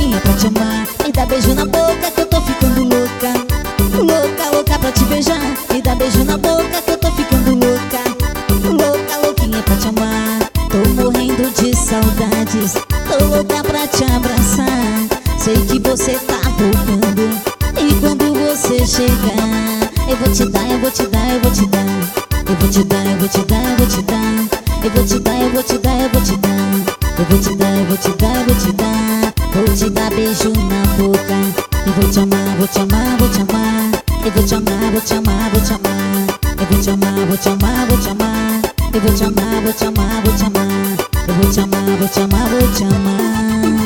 louquinha pra te amar. Me dá beijo na boca que eu tô ficando louca. Louca, louca pra te beijar. Me dá beijo na boca que eu tô ficando louca. Louca, louquinha pra te amar. Tô morrendo de saudades. Tô louca pra te abraçar. Sei que você tá voltando. E quando você chegar, eu vou te dar, eu vou te dar, eu vou te dar. Eu vou te dar, eu vou te dar, eu vou te dar. Eu vou te dar, eu vou te dar, eu vou te dar. Eu vou te dar, eu vou te dar, eu vou te dar. Vou te dar beijo na boca. Eu vou te amar, vou te amar, vou te amar. Eu vou te amar, vou te amar, vou te amar. Eu vou te amar, vou te amar, vou te amar. Eu vou te amar, vou te amar, vou te amar. Eu vou te amar, vou te amar, vou te amar.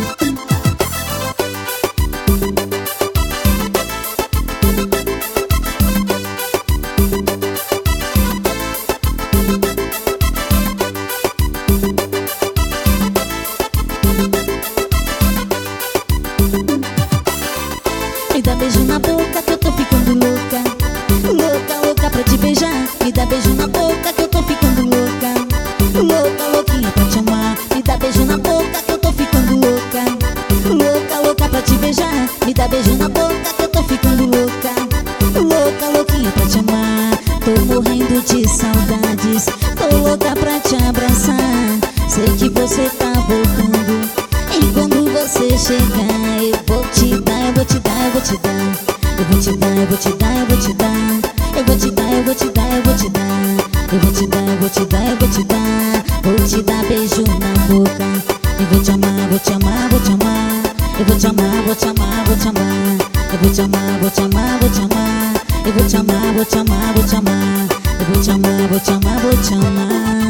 Me dá beijo na boca que eu tô ficando louca. Louca, louca pra te beijar. Me dá beijo na boca que eu tô ficando louca. Louca, louquinha pra te amar. Me dá beijo na boca que eu tô ficando louca. Louca, louca pra te beijar. Me dá beijo na boca que eu tô ficando louca. Louca, louquinha pra te amar. Tô morrendo de saudades. Tô louca pra te abraçar. Sei que você tá voltando. E quando você chegar, eu vou te dar, eu vou te dar, eu vou te dar. Eu vou te dar, eu vou te dar, eu vou te dar. Eu vou te dar, eu vou te dar, eu vou te dar. Eu vou te dar, eu vou te dar, eu vou te dar. Vou te dar beijo na boca. Eu vou te amar, vou te amar, vou te amar. Eu vou te amar, vou te amar, vou te amar. Eu vou te amar, vou te amar, vou te amar. Eu vou te amar, vou te amar, vou te amar. Eu vou te amar, vou te amar, vou te amar.